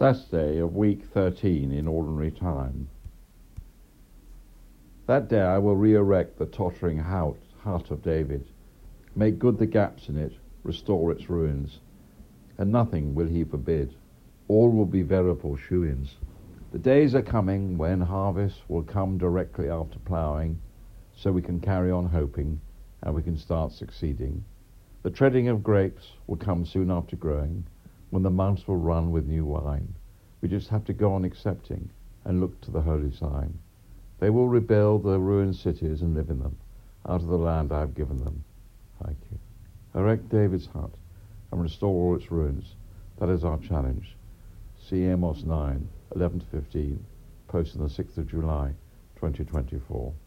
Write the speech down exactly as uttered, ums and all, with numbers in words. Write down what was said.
Saturday of week thirteen in ordinary time. That day I will re-erect the tottering house of David, make good the gaps in it, restore its ruins, and nothing will he forbid. All will be veritable shoe-ins. The days are coming when harvest will come directly after ploughing, so we can carry on hoping and we can start succeeding. The treading of grapes will come soon after growing, when the mouths will run with new wine. We just have to go on accepting and look to the holy sign. They will rebuild the ruined cities and live in them, out of the land I have given them. Thank you. Erect David's hut and restore all its ruins. That is our challenge. See Amos nine, eleven to fifteen, posted on the sixth of July, twenty twenty-four.